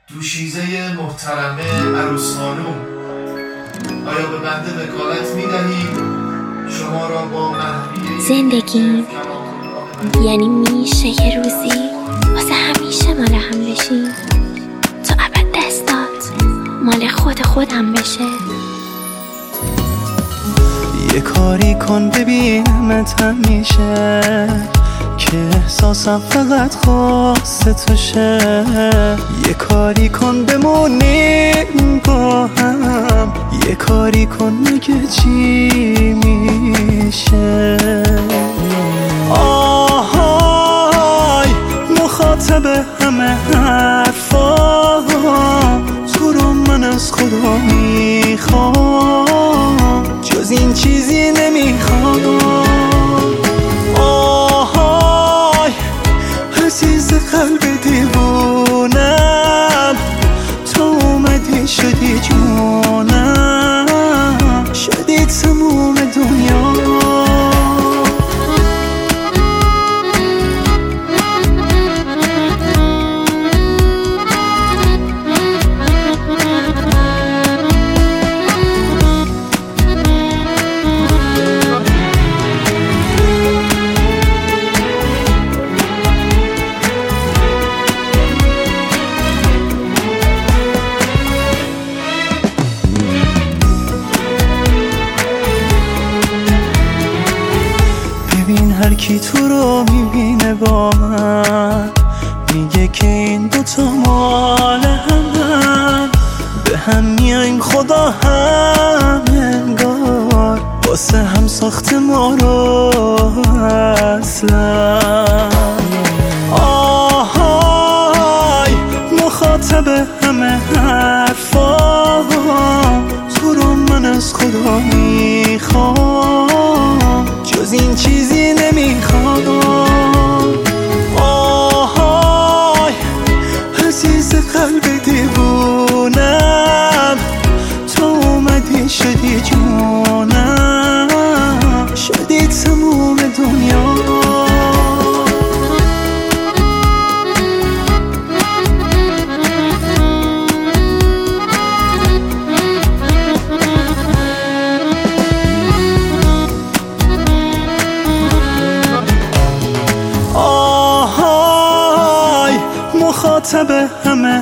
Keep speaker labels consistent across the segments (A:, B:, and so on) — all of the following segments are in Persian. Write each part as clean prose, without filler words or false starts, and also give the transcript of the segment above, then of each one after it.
A: دوشیزه محترمه عروس خانوم، آیا به بنده وکالت می‌دهید شما را با محریه
B: زندگی یعنی میشه که روزی واسه همیشه مال هم بشیم تا ابد دستات مال خودم بشه.
C: یه کاری کن ببینمت همیشه که احساسم فقط خواسته توشه. یه کاری کن بمونیم با هم، یه کاری کن مگه چی میشه. آهای مخاطب همه حرفام، تو رو من از خدا میخوام، جز این چیزی نمیخوام. آهای عزیز قلب دیوونم، تو اومدی شدی جونم، شدی تموم دنیا. هر کی تو رو میبینه با من میگه که این دوتا مال همن، به هم میایم خدا هم انگار واسه هم ساخت ما رو اصلا. آهای مخاطب همه حرفام، تو رو من از خدا میخوام، جز این چیزی نمیخوام. آهای عزیز قلب دیوونم، تو اومدی شدی جونم، شدی تموم دنیا. مخاطب همه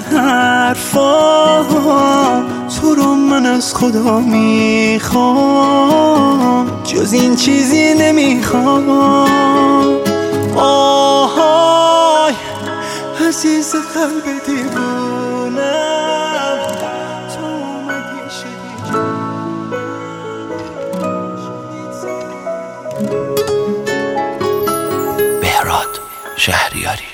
C: حرفام، تو رو من از خدا میخوام، جز این چیزی نمیخوام. آهای عزیز قلب دیوونم، تو اومدی شدی
D: بهراد شهریاری.